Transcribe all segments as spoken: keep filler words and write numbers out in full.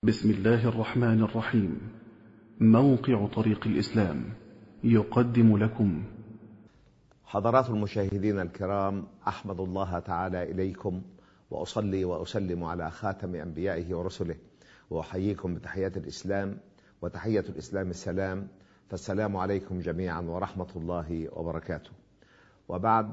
بسم الله الرحمن الرحيم. موقع طريق الإسلام يقدم لكم. حضرات المشاهدين الكرام، أحمد الله تعالى إليكم وأصلي وأسلم على خاتم أنبيائه ورسله، وأحييكم بتحيات الإسلام، وتحية الإسلام السلام، فالسلام عليكم جميعا ورحمة الله وبركاته. وبعد،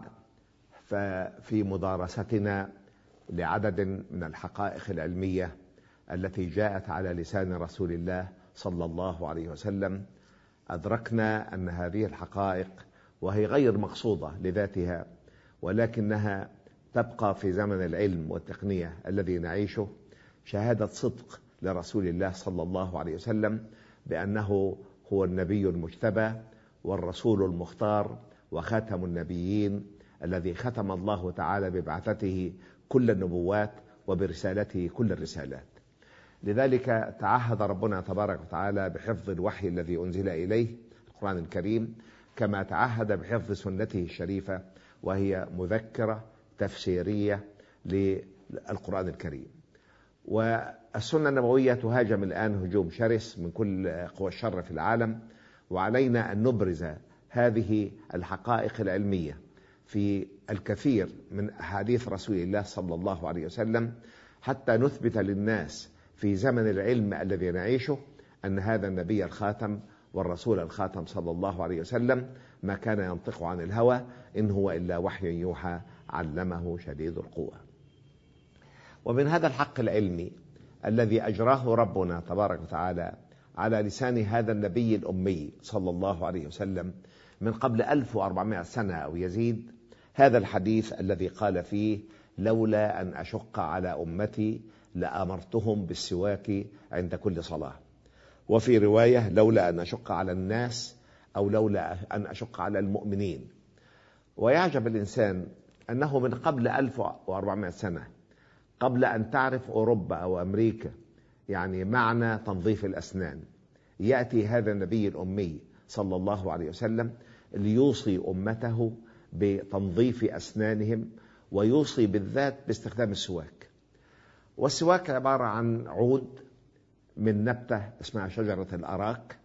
ففي مدارستنا لعدد من الحقائق العلمية التي جاءت على لسان رسول الله صلى الله عليه وسلم، أدركنا أن هذه الحقائق، وهي غير مقصودة لذاتها، ولكنها تبقى في زمن العلم والتقنية الذي نعيشه، شهادة صدق لرسول الله صلى الله عليه وسلم بأنه هو النبي المجتبى والرسول المختار وخاتم النبيين، الذي ختم الله تعالى ببعثته كل النبوات وبرسالته كل الرسالات. لذلك تعهد ربنا تبارك وتعالى بحفظ الوحي الذي أنزل إليه القرآن الكريم، كما تعهد بحفظ سنته الشريفة، وهي مذكرة تفسيرية للقرآن الكريم. والسنة النبوية تهاجم الآن هجوم شرس من كل قوى الشر في العالم، وعلينا أن نبرز هذه الحقائق العلمية في الكثير من أحاديث رسول الله صلى الله عليه وسلم، حتى نثبت للناس في زمن العلم الذي نعيشه أن هذا النبي الخاتم والرسول الخاتم صلى الله عليه وسلم ما كان ينطق عن الهوى، إن هو إلا وحي يوحى علمه شديد القوى. ومن هذا الحق العلمي الذي أجراه ربنا تبارك وتعالى على لسان هذا النبي الأمي صلى الله عليه وسلم من قبل ألف وأربعمائة سنة أو يزيد، هذا الحديث الذي قال فيه: لولا أن أشق على أمتي لأمرتهم بالسواك عند كل صلاة. وفي رواية: لولا أن أشق على الناس، أو لولا أن أشق على المؤمنين. ويعجب الإنسان أنه من قبل ألف وأربعمائة سنة، قبل أن تعرف أوروبا أو أمريكا يعني معنى تنظيف الأسنان، يأتي هذا النبي الأمي صلى الله عليه وسلم ليوصي أمته بتنظيف أسنانهم، ويوصي بالذات باستخدام السواك. والسواك عبارة عن عود من نبتة اسمها شجرة الأراك.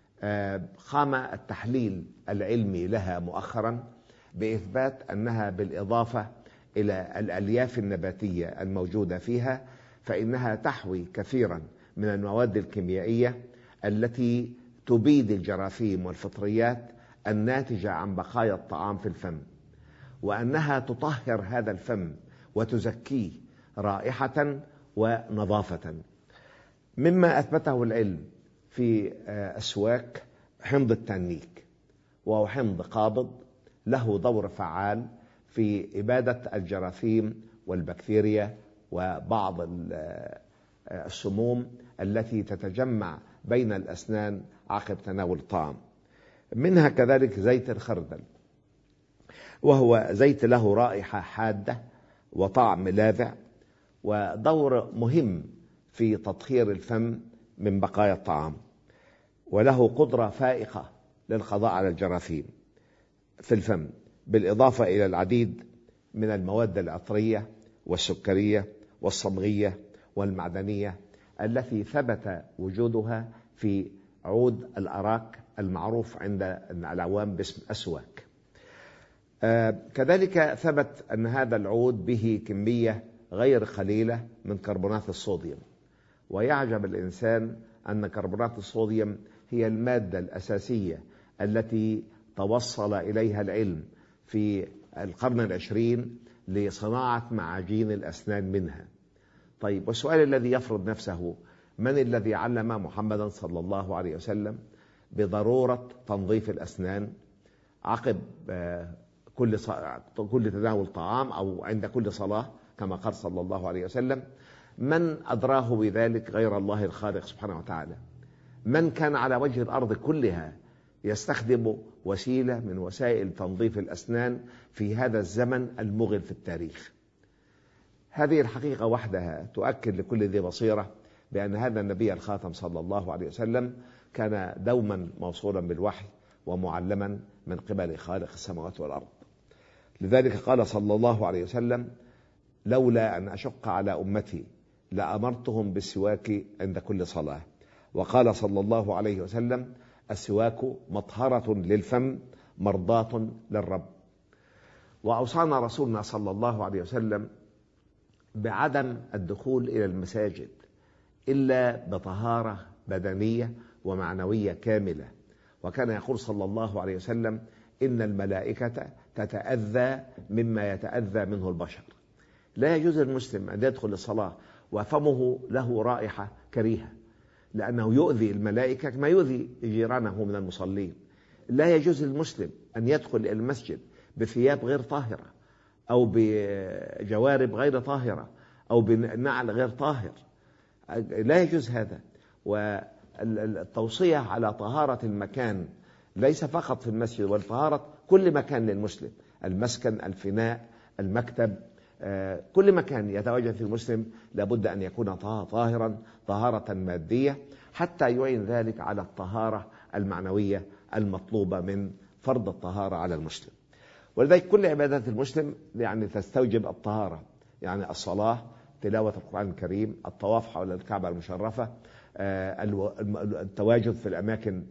قام التحليل العلمي لها مؤخرا بإثبات أنها بالإضافة إلى الألياف النباتية الموجودة فيها، فإنها تحوي كثيرا من المواد الكيميائية التي تبيد الجراثيم والفطريات الناتجة عن بقايا الطعام في الفم، وأنها تطهر هذا الفم وتزكيه رائحة ونظافة. مما أثبته العلم في السواك حمض التانيك، وهو حمض قابض له دور فعال في إبادة الجراثيم والبكتيريا وبعض السموم التي تتجمع بين الأسنان عقب تناول الطعام. منها كذلك زيت الخردل، وهو زيت له رائحة حادة وطعم لاذع، ودور مهم في تطهير الفم من بقايا الطعام، وله قدرة فائقة للقضاء على الجراثيم في الفم، بالإضافة إلى العديد من المواد العطرية والسكرية والصمغية والمعدنية التي ثبت وجودها في عود الأراك المعروف عند العوام باسم أسواك. آه كذلك ثبت أن هذا العود به كمية غير قليلة من كربونات الصوديوم. ويعجب الإنسان أن كربونات الصوديوم هي المادة الأساسية التي توصل إليها العلم في القرن العشرين لصناعة معاجين الأسنان منها. طيب، والسؤال الذي يفرض نفسه: من الذي علم محمدا صلى الله عليه وسلم بضرورة تنظيف الأسنان عقب كل كل تناول طعام أو عند كل صلاة كما قال صلى الله عليه وسلم؟ من أدراه بذلك غير الله الخالق سبحانه وتعالى؟ من كان على وجه الأرض كلها يستخدم وسيلة من وسائل تنظيف الأسنان في هذا الزمن المغل في التاريخ؟ هذه الحقيقة وحدها تؤكد لكل ذي بصيرة بأن هذا النبي الخاتم صلى الله عليه وسلم كان دوما موصولا بالوحي ومعلما من قبل خالق السماوات والأرض. لذلك قال صلى الله عليه وسلم: لولا أن أشق على أمتي لأمرتهم بالسواك عند كل صلاة. وقال صلى الله عليه وسلم: السواك مطهرة للفم مرضاة للرب. وأوصانا رسولنا صلى الله عليه وسلم بعدم الدخول إلى المساجد إلا بطهارة بدنية ومعنوية كاملة. وكان يقول صلى الله عليه وسلم: إن الملائكة تتأذى مما يتأذى منه البشر. لا يجوز للمسلم أن يدخل الصلاة وفمه له رائحة كريهة، لأنه يؤذي الملائكة كما يؤذي جيرانه من المصلين. لا يجوز للمسلم أن يدخل إلى المسجد بثياب غير طاهرة، أو بجوارب غير طاهرة، أو بنعل غير طاهر. لا يجوز هذا. والتوصية على طهارة المكان ليس فقط في المسجد، والطهارة كل مكان للمسلم، المسكن، الفناء، المكتب، كل مكان يتواجد في المسلم لابد أن يكون طاهرا طهارة مادية، حتى يعين ذلك على الطهارة المعنوية المطلوبة من فرض الطهارة على المسلم. ولذلك كل عبادات المسلم يعني تستوجب الطهارة، يعني الصلاة، تلاوة القرآن الكريم، الطواف حول الكعبة المشرفة، التواجد في الأماكن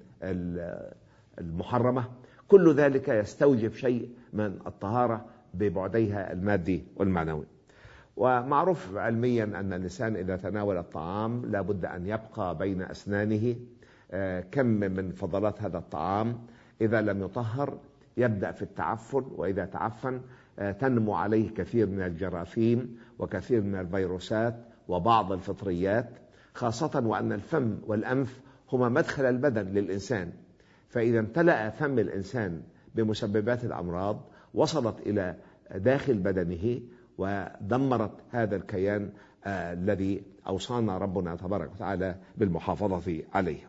المحرمة، كل ذلك يستوجب شيء من الطهارة ببعديها المادي والمعنوي. ومعروف علميا أن الإنسان إذا تناول الطعام لا بد أن يبقى بين أسنانه كم من فضلات هذا الطعام. إذا لم يطهر يبدأ في التعفن، وإذا تعفن تنمو عليه كثير من الجراثيم وكثير من الفيروسات وبعض الفطريات، خاصة وأن الفم والأنف هما مدخل البدن للإنسان. فإذا امتلأ فم الإنسان بمسببات الأمراض وصلت إلى داخل بدنه ودمرت هذا الكيان آه الذي أوصانا ربنا تبارك وتعالى بالمحافظة عليه.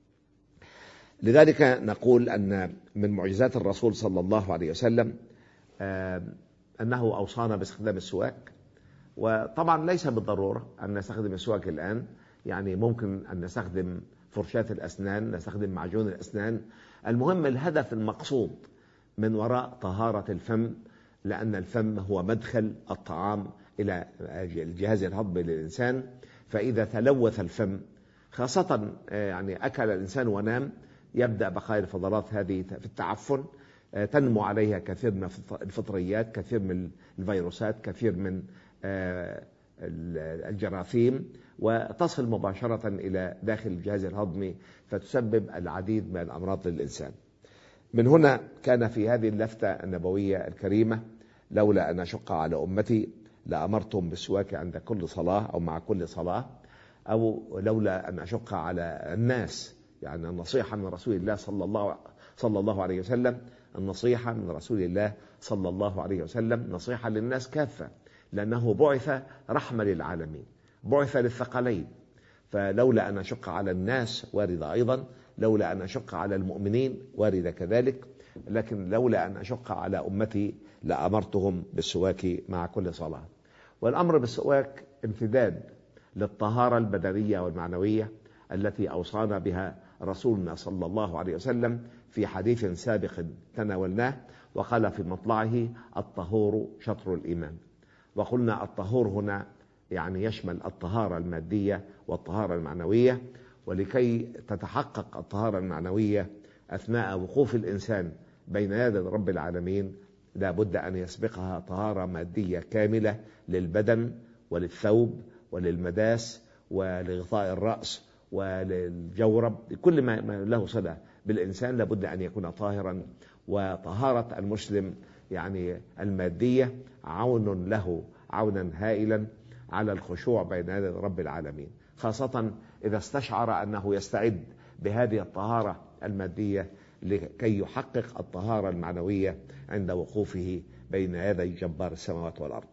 لذلك نقول أن من معجزات الرسول صلى الله عليه وسلم آه أنه أوصانا باستخدام السواك. وطبعا ليس بالضرورة أن نستخدم السواك الآن، يعني ممكن أن نستخدم فرشاة الأسنان، نستخدم معجون الأسنان. المهم الهدف المقصود من وراء طهارة الفم، لأن الفم هو مدخل الطعام إلى الجهاز الهضمي للإنسان. فإذا تلوث الفم، خاصة يعني أكل الإنسان ونام، يبدأ بقايا الفضلات هذه في التعفن، تنمو عليها كثير من الفطريات، كثير من الفيروسات، كثير من الجراثيم، وتصل مباشرة إلى داخل الجهاز الهضمي فتسبب العديد من الأمراض للإنسان. من هنا كان في هذه اللفتة النبوية الكريمة: لولا أن أشق على أمتي لأمرتهم بالسواك عند كل صلاة أو مع كل صلاة، أو لولا أن أشق على الناس، يعني النصيحة من رسول الله صلى الله صلى الله عليه وسلم، النصيحة من رسول الله صلى الله عليه وسلم نصيحة للناس كافة، لأنه بعث رحمة للعالمين، بعث للثقلين. فلولا أن أشق على الناس واردة أيضا، لولا أن أشق على المؤمنين واردة كذلك، لكن لولا أن أشق على أمتي لأمرتهم بالسواك مع كل صلاة. والأمر بالسواك امتداد للطهارة البدنية والمعنوية التي أوصانا بها رسولنا صلى الله عليه وسلم في حديث سابق تناولناه، وقال في مطلعه: الطهور شطر الإيمان. وقلنا الطهور هنا يعني يشمل الطهارة المادية والطهارة المعنوية. ولكي تتحقق الطهارة المعنوية أثناء وقوف الإنسان بين يدي رب العالمين، لا بد أن يسبقها طهارة مادية كاملة للبدن وللثوب وللمداس ولغطاء الرأس وللجورب، كل ما له صلة بالإنسان لا بد أن يكون طاهرا. وطهارة المسلم يعني المادية عون له، عونا هائلا على الخشوع بين يدي رب العالمين، خاصة إذا استشعر أنه يستعد بهذه الطهارة المادية لكي يحقق الطهارة المعنوية عند وقوفه بين يدي جبار السماوات والأرض.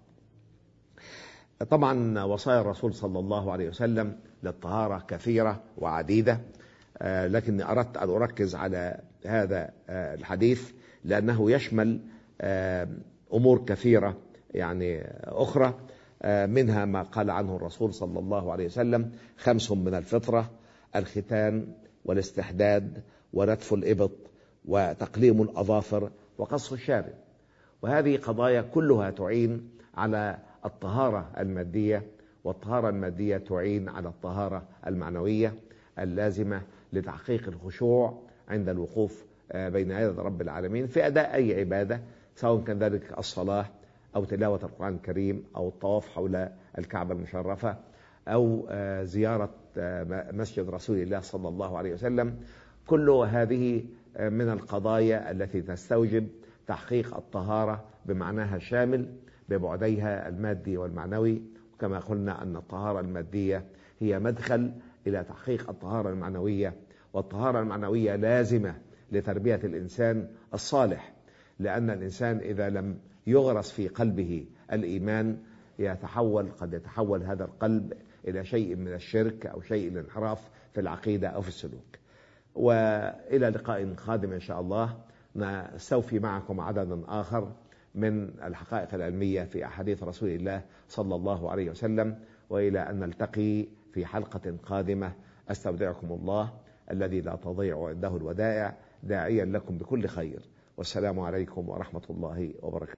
طبعا وصايا الرسول صلى الله عليه وسلم للطهارة كثيرة وعديدة، لكني أردت أن أركز على هذا الحديث لأنه يشمل أمور كثيرة يعني أخرى، منها ما قال عنه الرسول صلى الله عليه وسلم: خمس من الفطرة: الختان والاستحداد ونتف الإبط وتقليم الأظافر وقص الشارب. وهذه قضايا كلها تعين على الطهارة المادية والطهارة المادية تعين على الطهارة المعنوية اللازمة لتحقيق الخشوع عند الوقوف بين يدي رب العالمين في أداء أي عبادة، سواء كان ذلك الصلاة أو تلاوة القرآن الكريم أو الطواف حول الكعبة المشرفة أو زيارة مسجد رسول الله صلى الله عليه وسلم. كل هذه من القضايا التي تستوجب تحقيق الطهارة بمعناها الشامل ببعديها المادي والمعنوي. وكما قلنا أن الطهارة المادية هي مدخل إلى تحقيق الطهارة المعنوية، والطهارة المعنوية لازمة لتربية الإنسان الصالح، لأن الإنسان إذا لم يغرس في قلبه الإيمان يتحول قد يتحول هذا القلب إلى شيء من الشرك أو شيء من الانحراف في العقيدة أو في السلوك. وإلى لقاء قادم إن شاء الله نستوفي معكم عددا آخر من الحقائق العلمية في أحاديث رسول الله صلى الله عليه وسلم، وإلى أن نلتقي في حلقة قادمة أستودعكم الله الذي لا تضيع عنده الودائع، داعيا لكم بكل خير، والسلام عليكم ورحمة الله وبركاته.